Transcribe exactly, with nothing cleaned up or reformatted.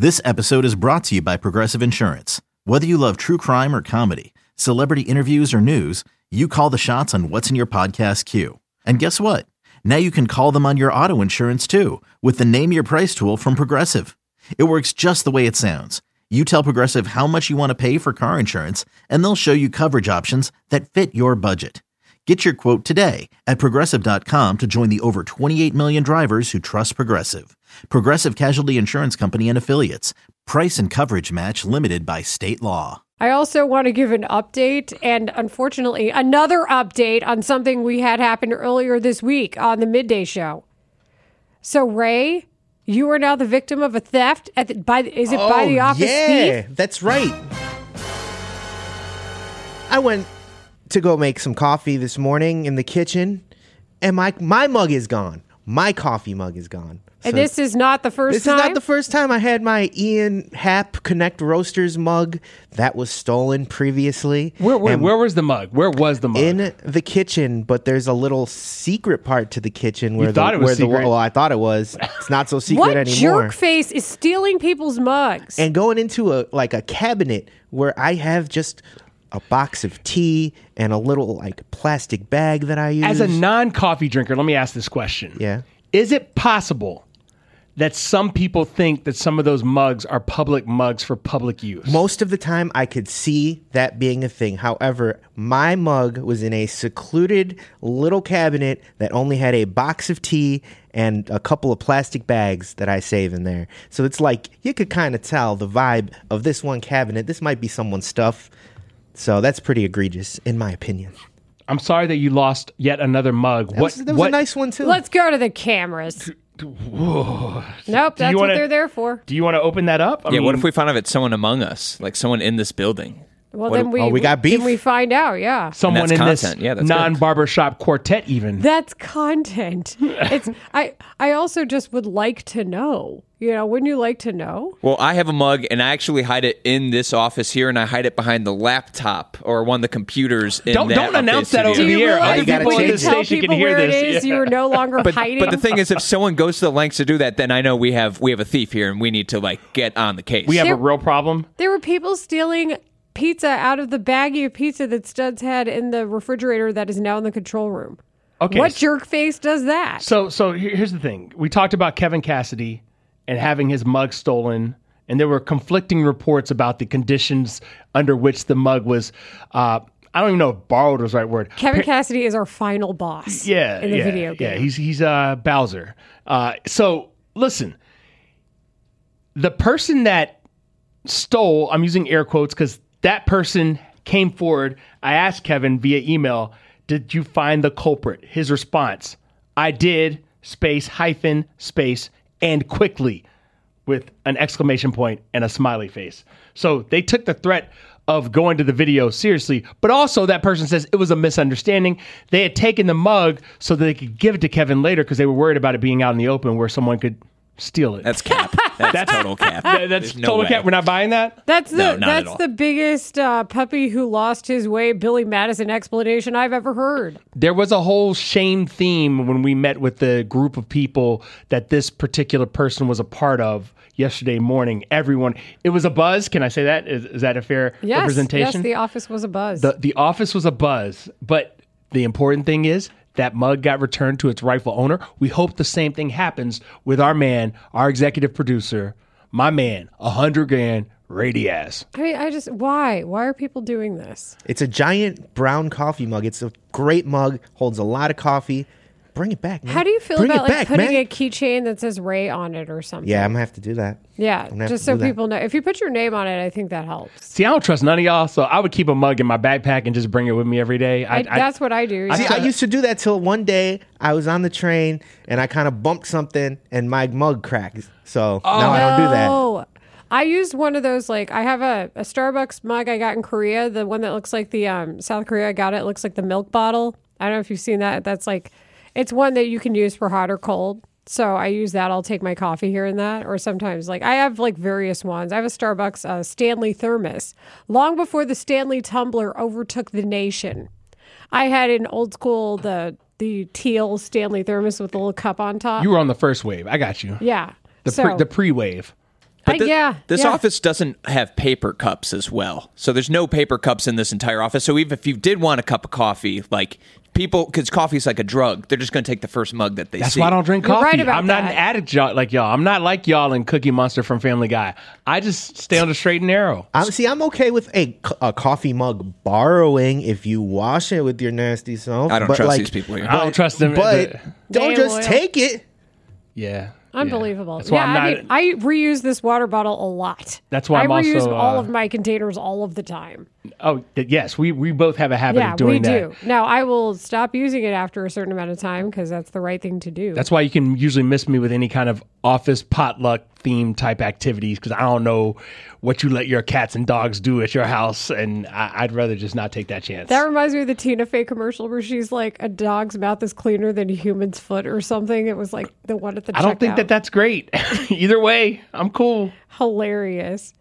This episode is brought to you by Progressive Insurance. Whether you love true crime or comedy, celebrity interviews or news, you call the shots on what's in your podcast queue. And guess what? Now you can call them on your auto insurance too with the Name Your Price tool from Progressive. It works just the way it sounds. You tell Progressive how much you want to pay for car insurance, and they'll show you coverage options that fit your budget. Get your quote today at Progressive dot com to join the over twenty-eight million drivers who trust Progressive. Progressive Casualty Insurance Company and Affiliates. Price and coverage match limited by state law. I also want to give an update, and unfortunately, another update on something we had happen earlier this week on the Midday Show. So, Ray, you are now the victim of a theft. At the, by is it oh, by the office yeah, thief? That's right. I went to go make some coffee this morning in the kitchen, and my my mug is gone. My coffee mug is gone. And So this is not the first this time? is not the first time. I had my Ian Happ Connect Roasters mug that was stolen previously. Where, where, And where was the mug? Where was the mug? in the kitchen, but there's a little secret part to the kitchen where You the thought it was where the secret? well, I thought it was. It's not so secret What anymore. jerk face is stealing people's mugs? And going into a like a cabinet where I have just a box of tea and a little like plastic bag that I use. As a non-coffee drinker, let me ask this question. Yeah. Is it possible that some people think that some of those mugs are public mugs for public use? Most of the time, I could see that being a thing. However, my mug was in a secluded little cabinet that only had a box of tea and a couple of plastic bags that I save in there. So it's like you could kind of tell the vibe of this one cabinet. This might be someone's stuff. So that's pretty egregious, in my opinion. I'm sorry that you lost yet another mug. That what? was, that was what, a nice one, too. Let's go to the cameras. Whoa. Nope, Do you that's what wanna- they're there for. Do you want to open that up? I Yeah, what mean, if we found out it's someone among us, like someone in this building? Well, What- then we, oh, we got beef? Then we find out, yeah. someone that's in content. this Yeah, that's good. non-barbershop quartet even? That's content. It's I I also just would like to know. You know, wouldn't you like to know? Well, I have a mug, and I actually hide it in this office here, and I hide it behind the laptop or one of the computers in Don't- that don't announce update that over studio. Do you the air. realize Oh, you gotta people change you it. tell Station can people hear where this. it is, Yeah. you're no longer But, hiding? but the thing is, if someone goes to the lengths to do that, then I know we have we have a thief here, and we need to like get on the case. We have There- a real problem. There were people stealing pizza out of the baggie of pizza that Studs had in the refrigerator that is now in the control room. Okay. What jerk face does that? So, so here- here's the thing. We talked about Kevin Cassidy and having his mug stolen, and there were conflicting reports about the conditions under which the mug was. Uh, I don't even know if borrowed was the right word. Kevin Cassidy is our final boss. Yeah, in the yeah, video game. yeah. He's he's uh, Bowser. Uh, so listen, the person that stole, I'm using air quotes because that person came forward. I asked Kevin via email, "Did you find the culprit?" His response: "I did." Space hyphen space and quickly, with an exclamation point and a smiley face. So they took the threat of going to the video seriously, but also that person says it was a misunderstanding. They had taken the mug so that they could give it to Kevin later because they were worried about it being out in the open where someone could steal it. That's cap. That's total cap. Th- that's There's no total way. cap. We're not buying that. That's the No, not at that's all. the biggest uh, puppy who lost his way Billy Madison explanation I've ever heard. There was a whole shame theme when we met with the group of people that this particular person was a part of yesterday morning. Everyone, it was a buzz. Can I say that? Is, is that a fair Yes, representation? yes, the office was a buzz. The the office was a buzz, but the important thing is that mug got returned to its rightful owner. We hope the same thing happens with our man, our executive producer, my man, a hundred grand, Ray Diaz. I mean, I just why why are people doing this? It's a giant brown coffee mug. It's a great mug, holds a lot of coffee. Bring it back, man. How do you feel Bring about it like back, putting man. a keychain that says Ray on it or something? Yeah, I'm gonna have to do that. yeah, gonna have just to so do that. people know. If you put your name on it, I think that helps. See, I don't trust none of y'all, so I would keep a mug in my backpack and just bring it with me every day. I, I, that's what I do. See, yeah. I used to do that till one day I was on the train and I kind of bumped something and my mug cracked. So now I don't do that. Oh, I used one of those, like, I have a, a Starbucks mug I got in Korea, the one that looks like the, um, South Korea, I got it, it looks like the milk bottle. I don't know if you've seen that. That's like, it's one that you can use for hot or cold. So I use that. I'll take my coffee here and that. Or sometimes, like, I have, like, various ones. I have a Starbucks uh, Stanley thermos. Long before the Stanley tumbler overtook the nation, I had an old school, the the teal Stanley thermos with a little cup on top. You were on the first wave. I got you. yeah. The so, pre, the pre-wave. I Uh, But the- yeah, this yeah. office doesn't have paper cups as well. So there's no paper cups in this entire office. So even if you did want a cup of coffee, like people, because coffee is like a drug, they're just going to take the first mug that they That's see. why I don't drink You're coffee. right about I'm not that. an addict y'all, like y'all. I'm not like y'all and Cookie Monster from Family Guy. I just stay on the straight and narrow. I'm, see, I'm okay with a, c- a coffee mug borrowing if you wash it with your nasty self. I don't but trust like, these people here. I don't trust them. But but- don't They just will. take it. yeah. Unbelievable. Yeah. That's why yeah, I'm not. I mean, I reuse this water bottle a lot. That's why I I'm reuse also, all uh, of my containers all of the time. oh, th- yes. We we both have a habit Yeah, of doing we that. do. Now, I will stop using it after a certain amount of time because that's the right thing to do. That's why you can usually miss me with any kind of office potluck theme type activities because I don't know what you let your cats and dogs do at your house, and I, I'd rather just not take that chance. That reminds me of the Tina Fey commercial where she's like, a dog's mouth is cleaner than a human's foot or something. It was like the one at the I don't think checkout. that that's great. Either way, I'm cool. Hilarious.